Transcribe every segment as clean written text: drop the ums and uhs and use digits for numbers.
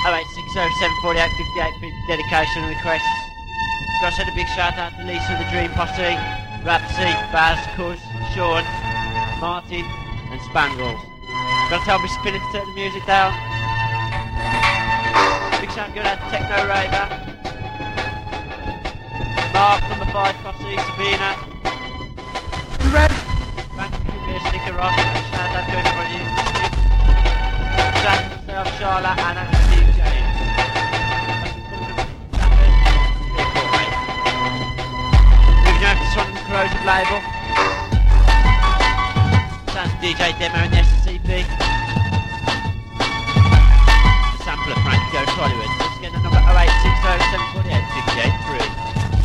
086074858 dedication requests. Gotta send a big shout out to Lisa of the Dream Posse, Rapsy, Baz, Cuz, Sean, Martin and Spangles. Gotta tell me Spinner to turn the music down. Big shout out to Techno Raider, Mark, number 5 Posse, Sabina. You ready? Thank you for your sticker rock. Shout out to everybody. Shout out to myself, Charlotte, Anna and Steve James. Moving over to Sonic Corrosive label. Shout out to DJ Demo and the SCP. The sampler Frank goes to Hollywood. Once again, the number 08607485883.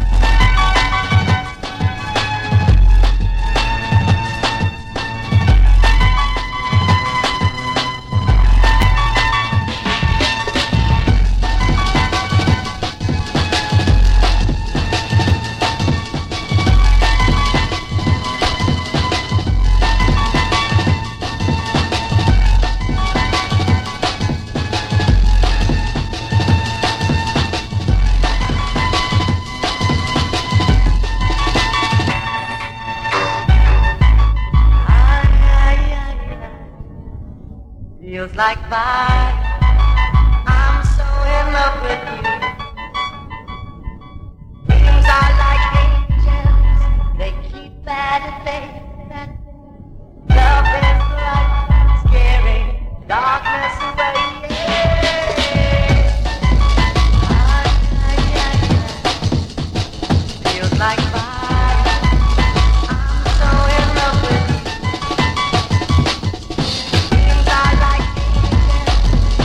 Feels like fire. I'm so in love with you. Dreams are like angels. They keep at faith. Love is like scaring darkness away. Feels like fire. I'm so in love with you. Dreams are like angels.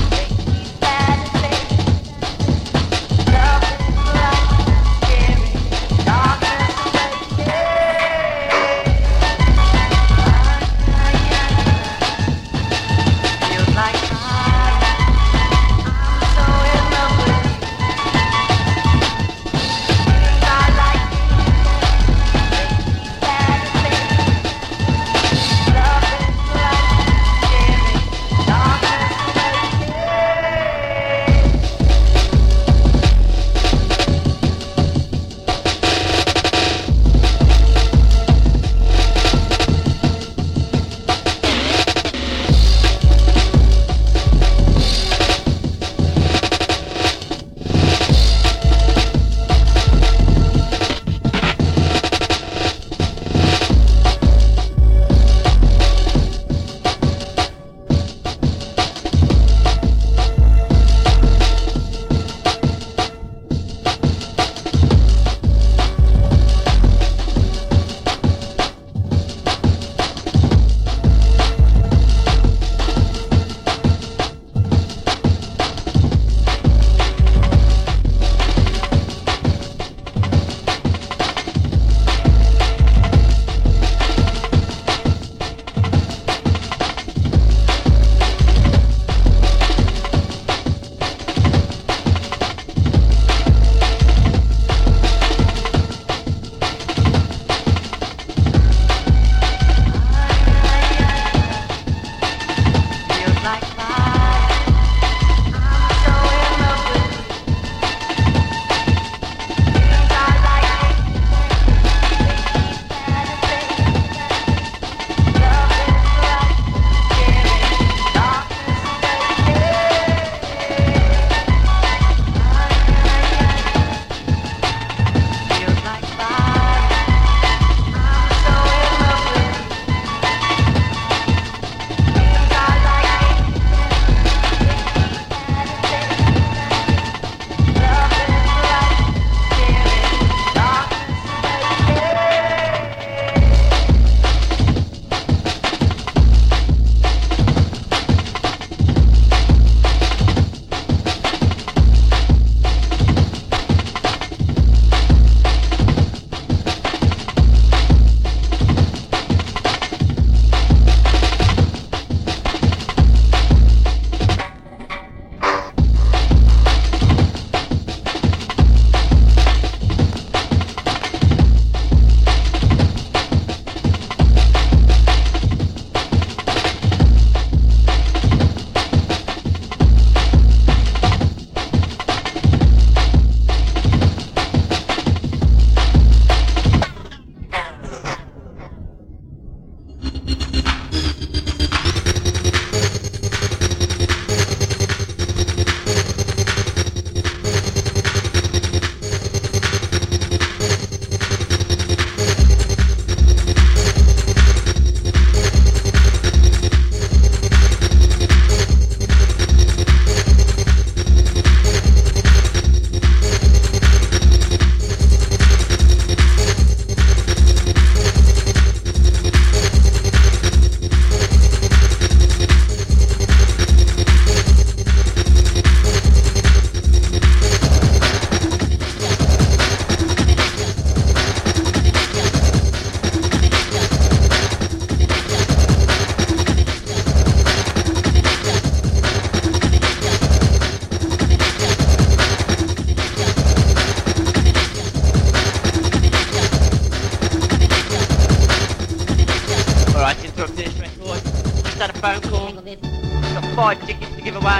away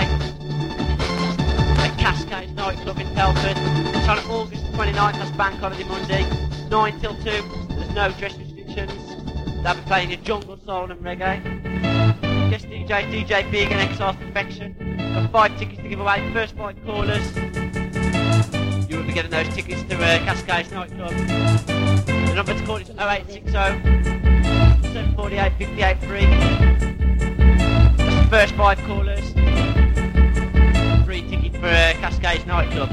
at Cascades nightclub in Telford. It's on August 29th, that's Bank Holiday Monday, 9 till 2. There's no dress restrictions. They'll be playing your jungle, soul and reggae. Guest DJ Big and Exiles Perfection. Got 5 tickets to give away. First 5 callers, you will be getting those tickets to Cascades nightclub. The number to call is 0860 748 583. That's the first 5 callers. Free ticket for Cascades nightclub.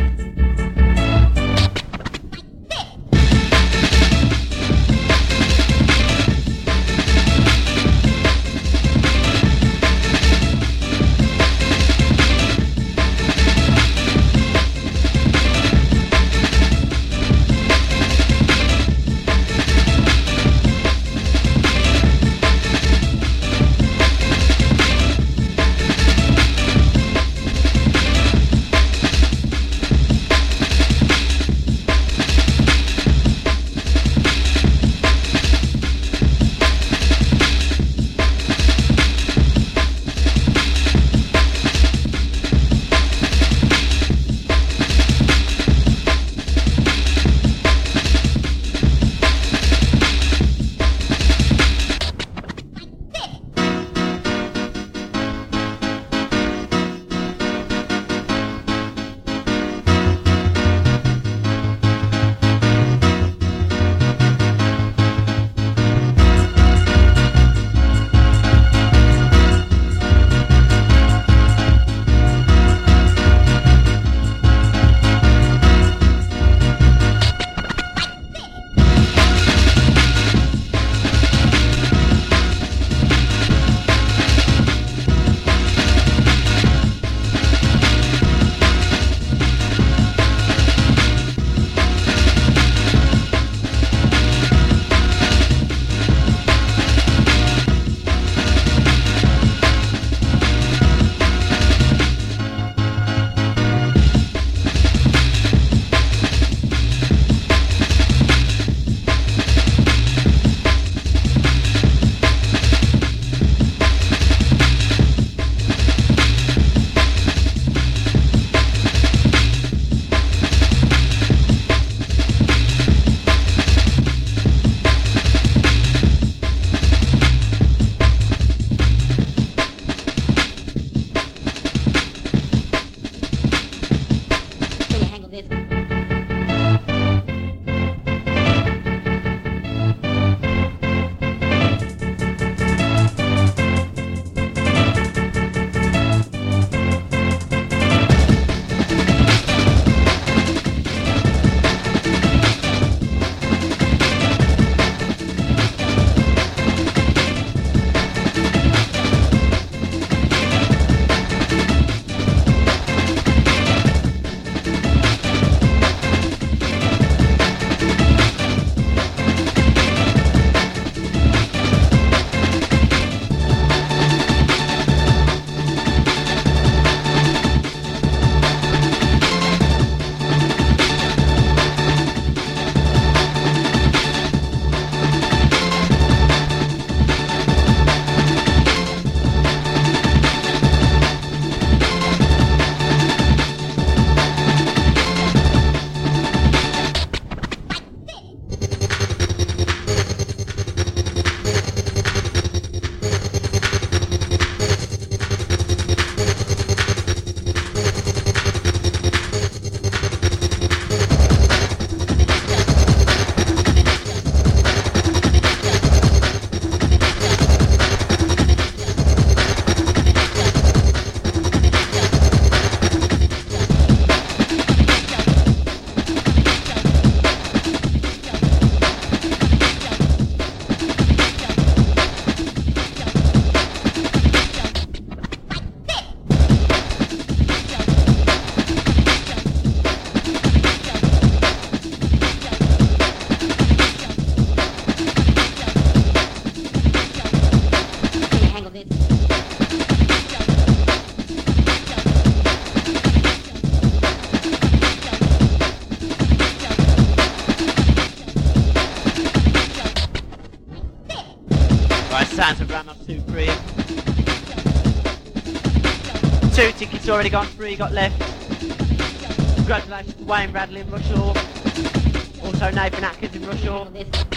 Sounds of Ram Up Supreme. 2 tickets already gone, 3 got left. Congratulations to Wayne Bradley in Rushall. Also Nathan Atkins in Rushall.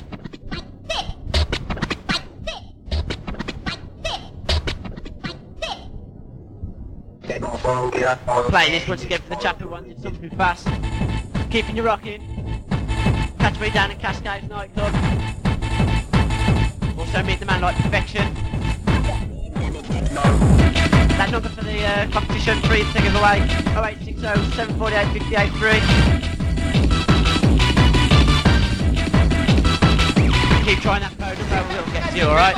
Playing this once again for the chap who wanted something fast. Keeping you rocking. Catch me down at Cascades nightclub. Also meet the man like Perfection. That number for the competition, 3 to give away. 0860 748 583. Keep trying that code and we'll get to you, alright?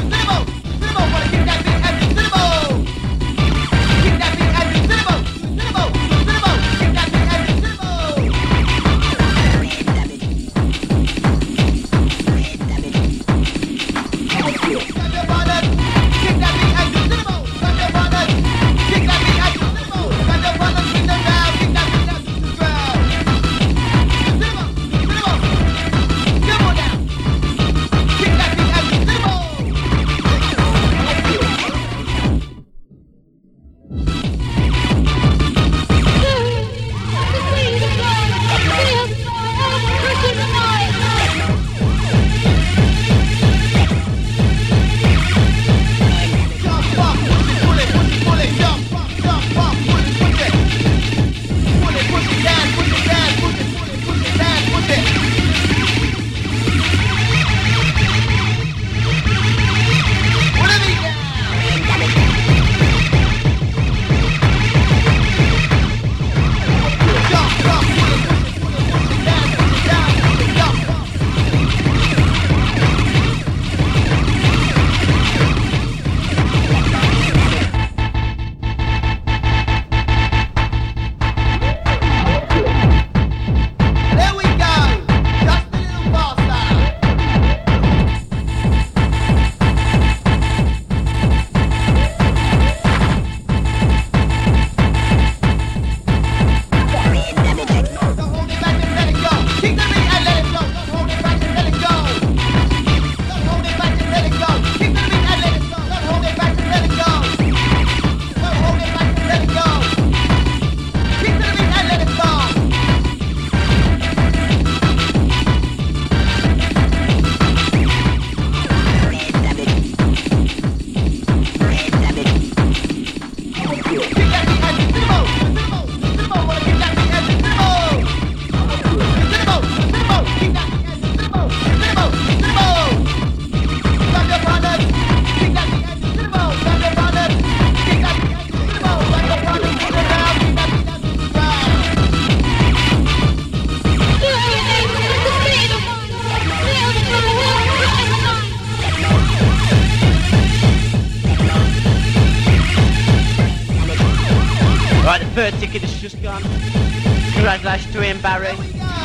Third ticket has just gone. Congratulations to Ian Barry.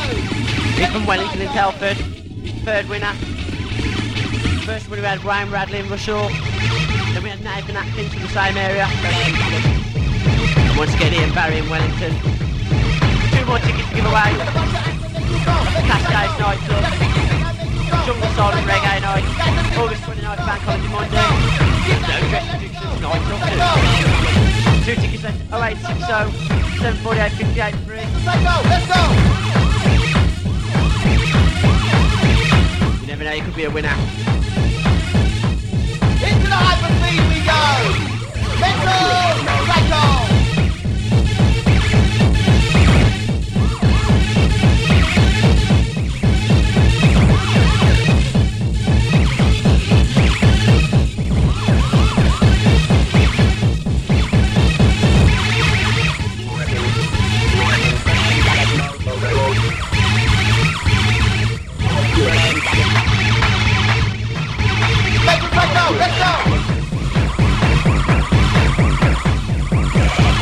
He's from Wellington in Telford. He's the third winner. First winner we had Wayne Bradley in Rushall. Then we had Nathan Atkins from the same area. And once again Ian Barry in Wellington. 2 more tickets to give away. Cascades nightclub. Jungle Soul and Reggae night. August 29th, Bank Holiday Monday. No dress restrictions, nightclub too. 2 tickets left, 0860 748 583. Let's go! You never know, you could be a winner. Into the hyperspeed we go! Mental Psycho! Let's go!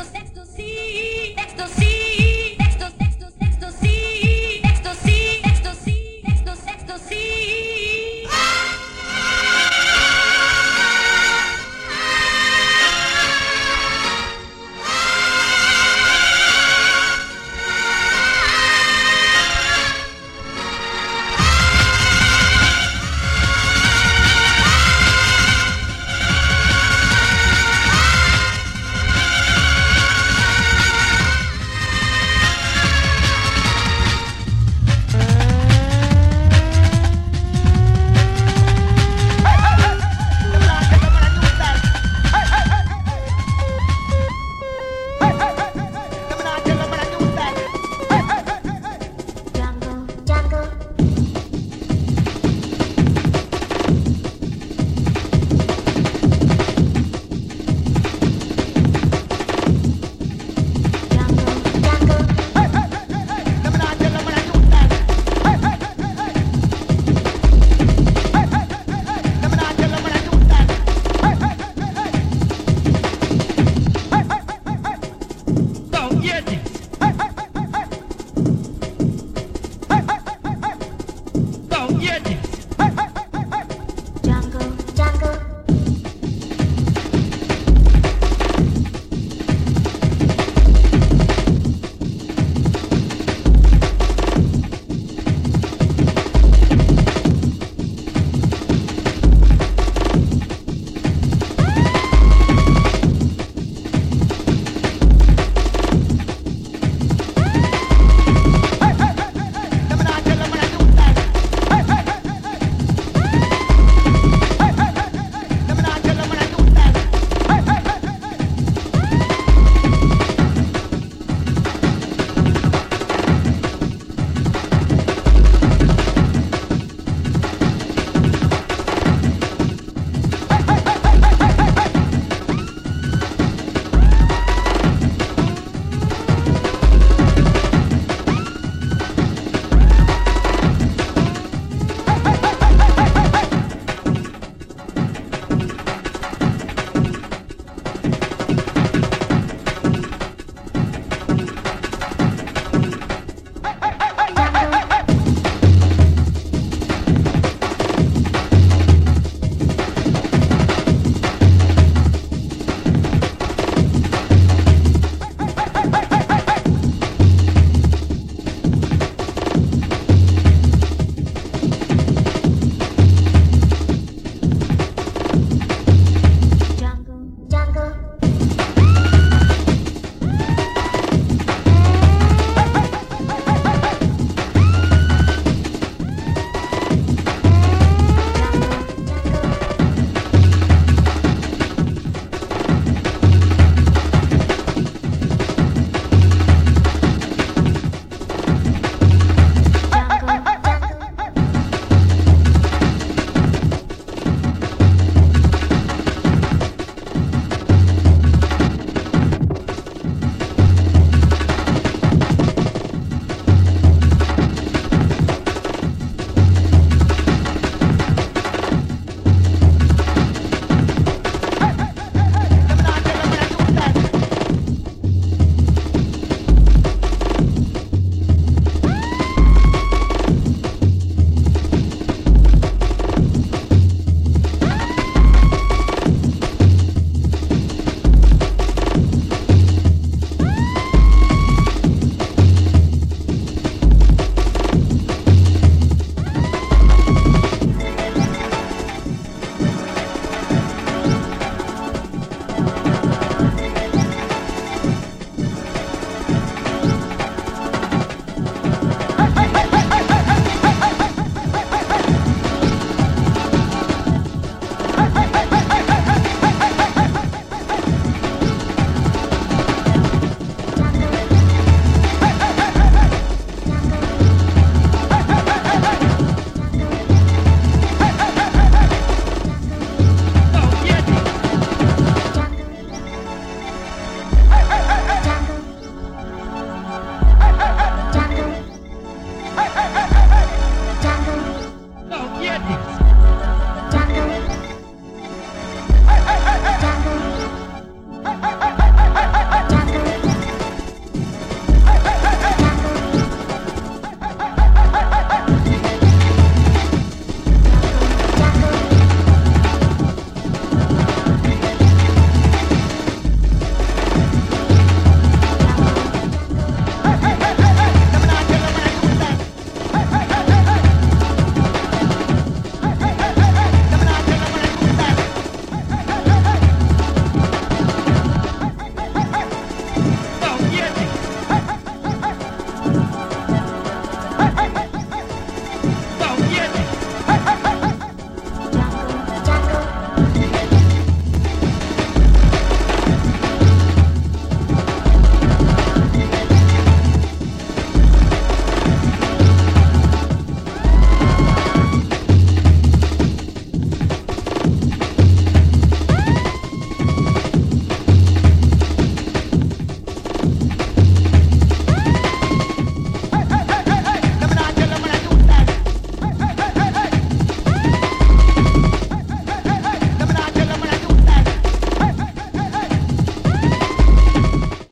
ecstasy, ecstasy.